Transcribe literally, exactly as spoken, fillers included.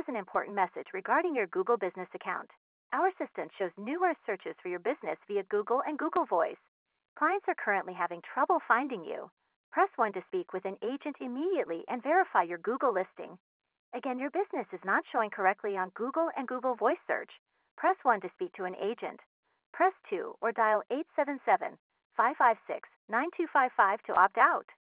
an important message regarding your Google Business account. Our assistant shows numerous searches for your business via Google and Google Voice. Clients are currently having trouble finding you. Press one to speak with an agent immediately and verify your Google listing. Again, your business is not showing correctly on Google and Google Voice search. Press one to speak to an agent. Press two or dial eight seven seven, five five six, nine two five five to opt out.